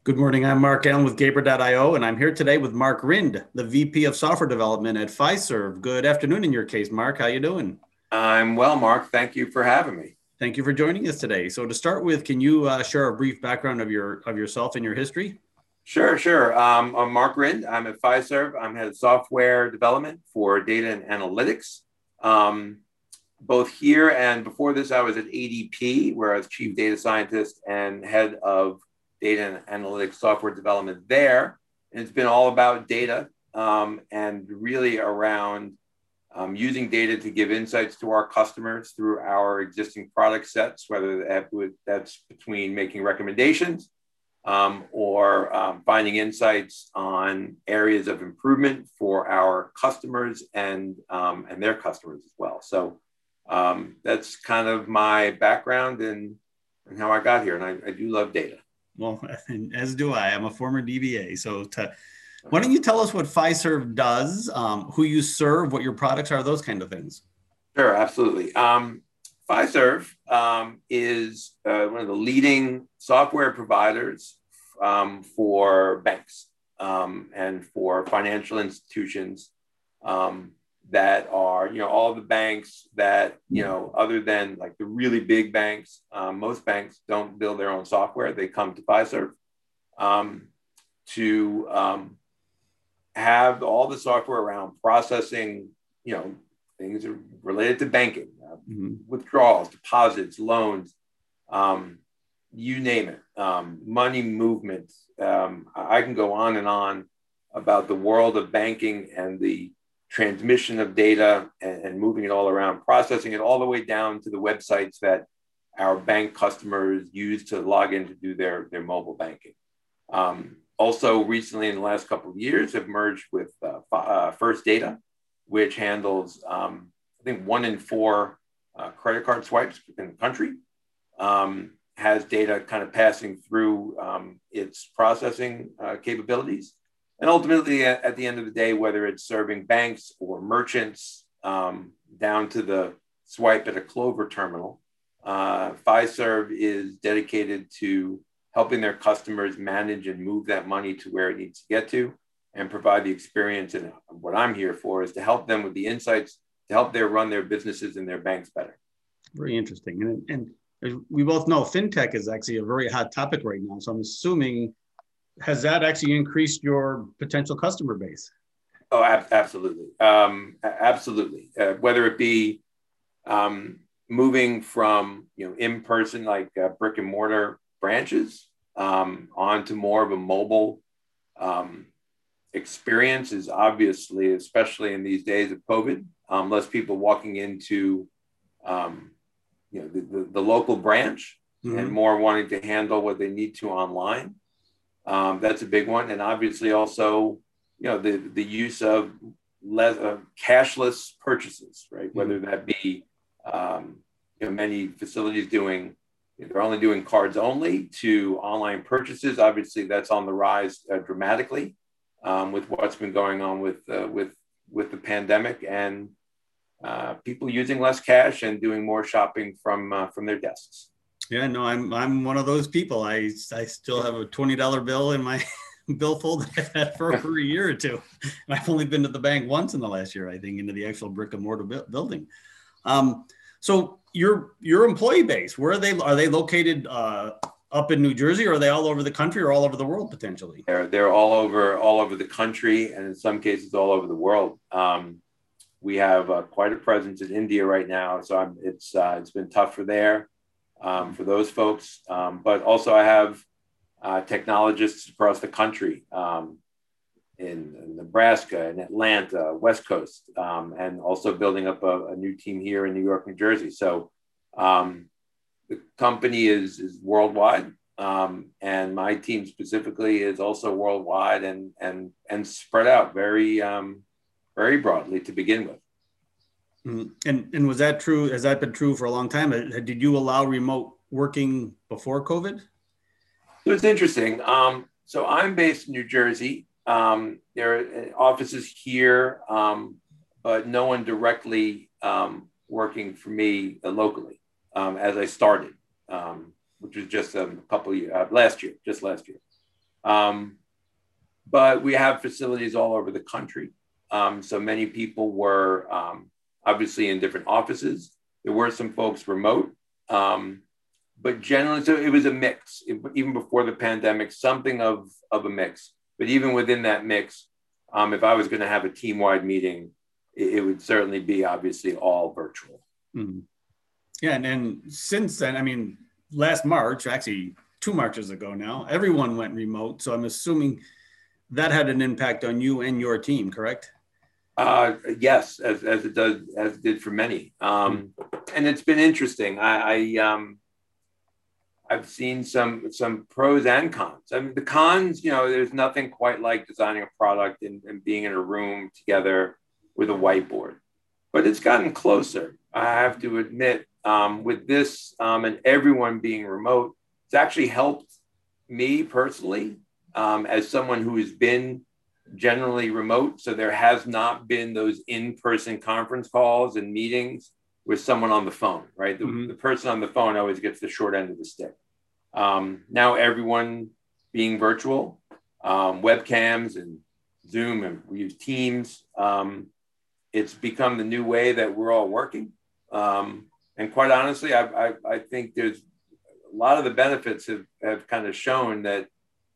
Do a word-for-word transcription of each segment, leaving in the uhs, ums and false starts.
Good morning. I'm Mark Allen with Gaber dot io, and I'm here today with Mark Rind, the V P of Software Development at Fiserv. Good afternoon in your case, Mark. How you doing? I'm well, Mark. Thank you for having me. Thank you for joining us today. So to start with, can you uh, share a brief background of your of yourself and your history? Sure, sure. Um, I'm Mark Rind. I'm at Fiserv. I'm head of software development for data and analytics. Um, both here and before this, I was at A D P, where I was chief data scientist and head of data and analytics software development there. And it's been all about data um, and really around um, using data to give insights to our customers through our existing product sets, whether that would, that's between making recommendations um, or um, finding insights on areas of improvement for our customers and, um, and their customers as well. So um, that's kind of my background and, and how I got here. And I, I do love data. Well, as do I. I'm a former D B A. So to, why don't you tell us what Fiserv does, um, who you serve, what your products are, those kind of things? Sure, absolutely. Um, Fiserv um, is uh, one of the leading software providers um, for banks um, and for financial institutions um, that are, you know, all the banks that, you know, other than like the really big banks, um, most banks don't build their own software. They come to Fiserv um, to um, have all the software around processing, you know, things related to banking, uh, mm-hmm. withdrawals, deposits, loans, um, you name it, um, money movement. Um, I can go on and on about the world of banking and the transmission of data and, and moving it all around, processing it all the way down to the websites that our bank customers use to log in to do their, their mobile banking. Um, also, recently in the last couple of years, have merged with uh, uh, First Data, which handles, um, I think, one in four uh, credit card swipes in the country, um, has data kind of passing through um, its processing uh, capabilities. And ultimately, at, at the end of the day, whether it's serving banks or merchants um, down to the swipe at a Clover terminal, uh, Fiserv is dedicated to helping their customers manage and move that money to where it needs to get to and provide the experience. And what I'm here for is to help them with the insights to help them run their businesses and their banks better. Very interesting. And, and we both know fintech is actually a very hot topic right now. So I'm assuming, has that actually increased your potential customer base? Oh, ab- absolutely. Um, absolutely. Uh, whether it be um, moving from, you know, in-person, like uh, brick and mortar branches um, onto more of a mobile um, experience is obviously, especially in these days of COVID, um, less people walking into, um, you know, the, the, the local branch mm-hmm. and more wanting to handle what they need to online. Um, that's a big one. And obviously also, you know, the, the use of less, uh, cashless purchases, right? Mm-hmm. Whether that be, um, you know, many facilities doing, they're only doing cards only to online purchases. Obviously that's on the rise uh, dramatically um, with what's been going on with, uh, with, with the pandemic and uh, people using less cash and doing more shopping from, uh, from their desks. Yeah, no, I'm I'm one of those people. I I still have a twenty dollar bill in my billfold that I've had for, for a year or two. And I've only been to the bank once in the last year, I think, into the actual brick and mortar bu- building. Um, so your your employee base, where are they? Are they located uh, up in New Jersey, or are they all over the country, or all over the world potentially? They're they're all over all over the country, and in some cases all over the world. Um, we have uh, quite a presence in India right now, so I'm, it's uh, it's been tough for there. Um, for those folks, um, but also I have uh, technologists across the country um, in, in Nebraska, in Atlanta, West Coast, um, and also building up a, a new team here in New York, New Jersey. So um, the company is, is worldwide, um, and my team specifically is also worldwide and and and spread out very um, very broadly to begin with. And and was that true? Has that been true for a long time? Did you allow remote working before COVID? So it's interesting. Um, so I'm based in New Jersey. Um, there are offices here, um, but no one directly um, working for me uh, locally um, as I started, um, which was just a couple of years, uh, last year, just last year. Um, but we have facilities all over the country. Um, so many people were um, obviously in different offices. There were some folks remote, um, but generally, so it was a mix. It, even before the pandemic, something of, of a mix. But even within that mix, um, if I was going to have a team-wide meeting, it, it would certainly be obviously all virtual. Mm-hmm. Yeah, and, and since then, I mean, last March, actually two Marches ago now, everyone went remote. So I'm assuming that had an impact on you and your team, correct? Uh, yes, as, as it does, as it did for many. Um, and it's been interesting. I, I um, I've seen some some pros and cons. I mean, the cons, you know, there's nothing quite like designing a product and, and being in a room together with a whiteboard, but it's gotten closer. I have to admit, um, with this um, and everyone being remote, it's actually helped me personally um, as someone who has been generally remote. So there has not been those in-person conference calls and meetings with someone on the phone, right? The, mm-hmm. the person on the phone always gets the short end of the stick. Um, now everyone being virtual, um, webcams and Zoom, and we use Teams. Um, it's become the new way that we're all working. Um, and quite honestly, I, I, I think there's a lot of the benefits have, have kind of shown that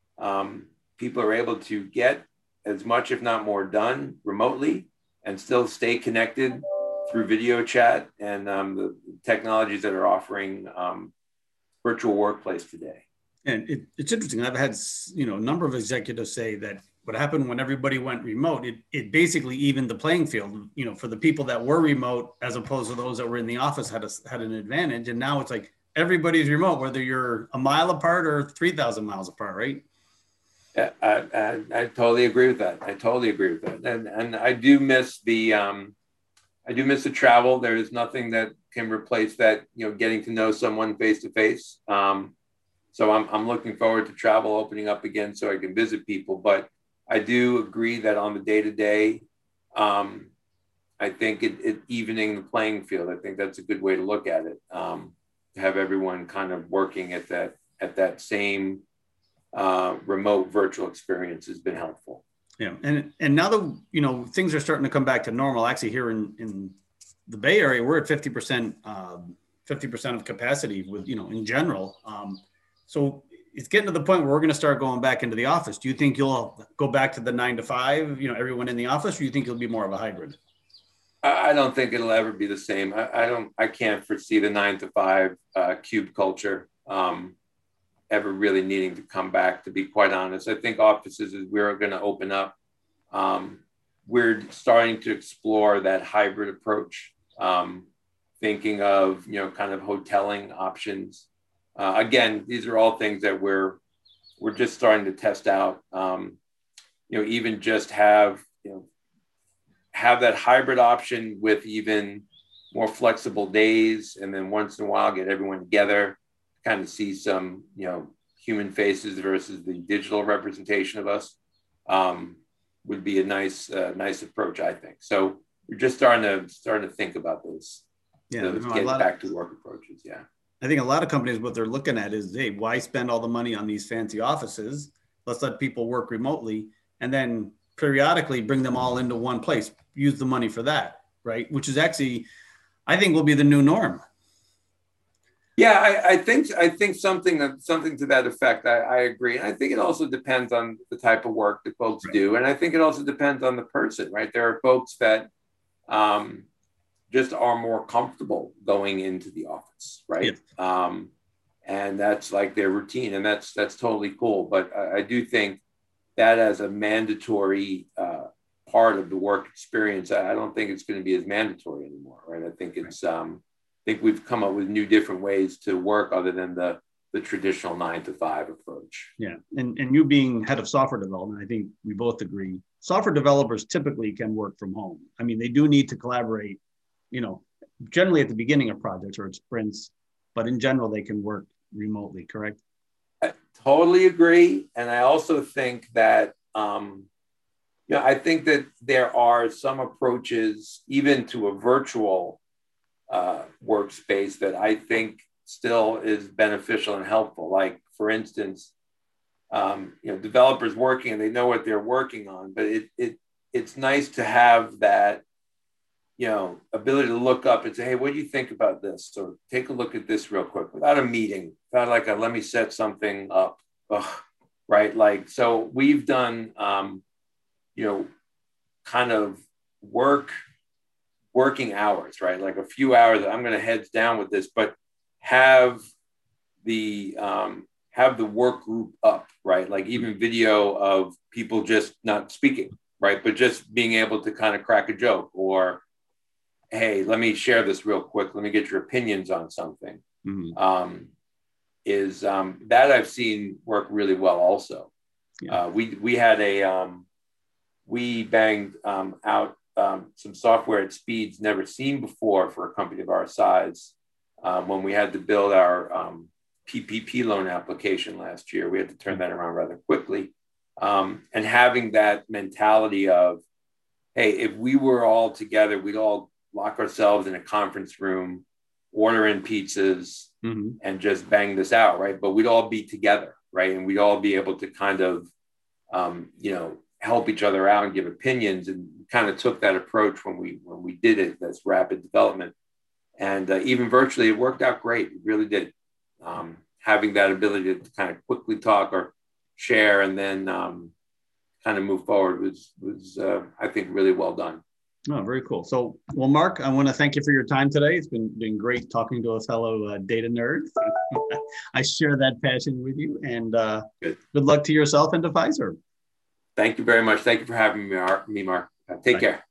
um, people are able to get as much, if not more, done remotely and still stay connected through video chat and um, the technologies that are offering um, virtual workplace today. And it, it's interesting. I've had, you know, a number of executives say that what happened when everybody went remote, it, it basically evened the playing field, you know, for the people that were remote, as opposed to those that were in the office had a, had an advantage. And now it's like, everybody's remote, whether you're a mile apart or three thousand miles apart, right? I, I, I totally agree with that. I totally agree with that. And, and I do miss the, um, I do miss the travel. There is nothing that can replace that, you know, getting to know someone face to face. Um, so I'm, I'm looking forward to travel opening up again so I can visit people. But I do agree that on the day to day, um, I think it, it evening the playing field. I think that's a good way to look at it. Um, to have everyone kind of working at that at that same uh, remote virtual experience has been helpful. Yeah, and and now that, you know, things are starting to come back to normal. Actually, here in, in the Bay Area, we're at fifty percent, um, fifty percent of capacity with, you know, in general. Um, so it's getting to the point where we're going to start going back into the office. Do you think you'll go back to the nine to five, you know, everyone in the office, or do you think it'll be more of a hybrid? I don't think it'll ever be the same. I, I don't, I can't foresee the nine to five uh, cube culture um, ever really needing to come back, to be quite honest. I think offices, as we're going to open up, um, we're starting to explore that hybrid approach, um, thinking of, you know, kind of hoteling options. Uh, again, these are all things that we're, we're just starting to test out. Um, you know, even just have, you know, have that hybrid option with even more flexible days. And then once in a while, get everyone together, kind of see some, you know, human faces versus the digital representation of us, um, would be a nice, uh, nice approach, I think. So we're just starting to, starting to think about those, yeah, those no, getting back of, to work approaches. Yeah. I think a lot of companies, what they're looking at is, hey, why spend all the money on these fancy offices? Let's let people work remotely, and then periodically bring them all into one place, use the money for that, right? Which is actually, I think, will be the new norm. Yeah, I, I think I think something something to that effect. I, I agree. And I think it also depends on the type of work that folks right. do. And I think it also depends on the person, right? There are folks that um, just are more comfortable going into the office, right? Yeah. Um, and that's like their routine, and that's that's totally cool. But I, I do think that as a mandatory uh, part of the work experience, I don't think it's going to be as mandatory anymore, right? I think it's, um, I think we've come up with new different ways to work other than the the traditional nine to five approach. Yeah, and and you being head of software development, I think we both agree, software developers typically can work from home. I mean, they do need to collaborate, you know, generally at the beginning of projects or at sprints, but in general, they can work remotely, correct? I totally agree. And I also think that, um, you know, I think that there are some approaches, even to a virtual uh, workspace, that I think still is beneficial and helpful. Like, for instance, um, you know, developers working and they know what they're working on, but it, it, it's nice to have that, you know, ability to look up and say, hey, what do you think about this? Or take a look at this real quick without a meeting, without like a, let me set something up. Ugh, right. Like, so we've done, um, you know, kind of work, working hours, right? Like a few hours, I'm going to heads down with this, but have the, um, have the work group up, right? Like even video of people just not speaking, right? But just being able to kind of crack a joke or, hey, let me share this real quick. Let me get your opinions on something. Mm-hmm. Um, is um, that I've seen work really well also. Yeah. Uh, we, we had a, um, we banged um, out um, some software at speeds never seen before for a company of our size. Um, when we had to build our um, P P P loan application last year, we had to turn that around rather quickly. Um, and having that mentality of, hey, if we were all together, we'd all lock ourselves in a conference room, order in pizzas, mm-hmm. and just bang this out, right? But we'd all be together, right? And we'd all be able to kind of, um, you know, help each other out and give opinions, and kind of took that approach when we when we did it, this rapid development. And uh, even virtually, it worked out great. It really did. Um, having that ability to kind of quickly talk or share and then um, kind of move forward was, was uh, I think, really well done. Oh, very cool. So, well, Mark, I want to thank you for your time today. It's been, been great talking to a fellow uh, data nerd. I share that passion with you, and uh, good. good luck to yourself and to Fiserv. Thank you very much. Thank you for having me, Mark. Uh, take Bye. care.